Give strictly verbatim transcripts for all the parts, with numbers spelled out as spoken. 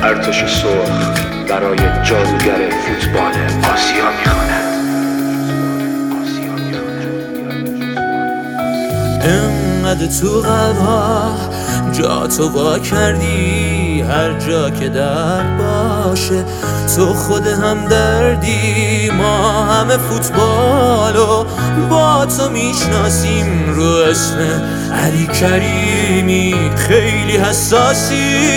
ارتش سرخ برای جادوگر فوتبال آسیا میخواند. انقدر تو قلبها جا تو وا کردی، هر جا که درد باشه تو خود هم دردی. ما همه فوتبالو با تو میشناسیم، رو اسم علی کریمی خیلی حساسی.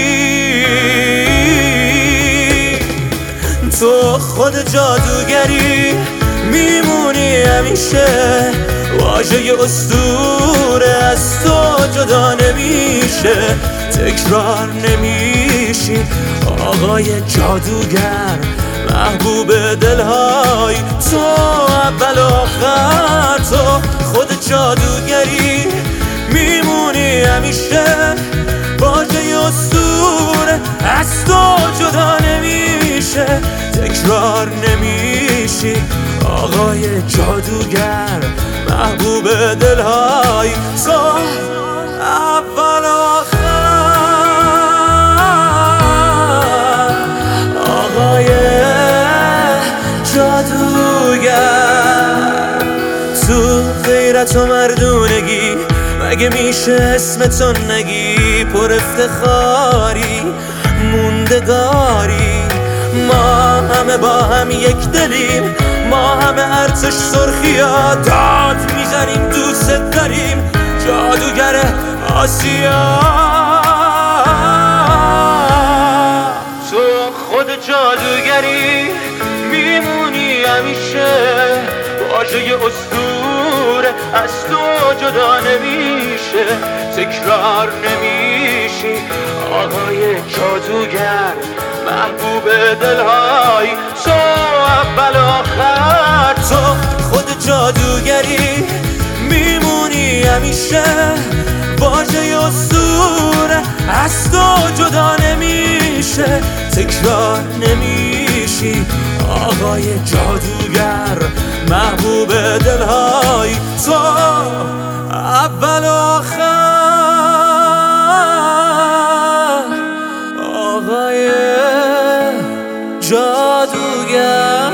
تو خود جادوگری میمونی همیشه، واژه اسطوره از تو جدا نمیشه، تکرار نمیشی آقای جادوگر، محبوب دلهای تو اول و آخر. تو خود جادوگری میمونی همیشه، واژه اسطوره از تو جدا نمیشه، تکرار نمیشی آقای جادوگر، محبوب دلهای تو اول آخر. آقای جادوگر، تو غیرت و مردونگی مگه میشه اسم تو نگی؟ پر افتخاری موندگاری، ما همه با هم یک دلیم، ما همه ارتش سرخیا، داد میزنیم دوست داریم جادوگر آسیا. تو خود جادوگری میمونی همیشه، واژه اسطوره از تو جدا نمیشه، تکرار نمیشی آقای جادوگر، محبوب دلهای تو اول آخر. تو خود جادوگری میمونی همیشه، واژه اسطوره از تو جدا نمیشه، تکرار نمیشی آقای جادوگر، محبوب دلهای تو اول آخر. آقای جادوگر.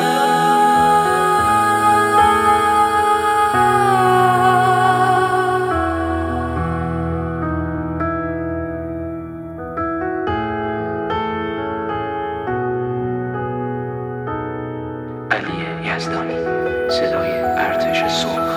علی یزدانی، صدای ارتش سرخ.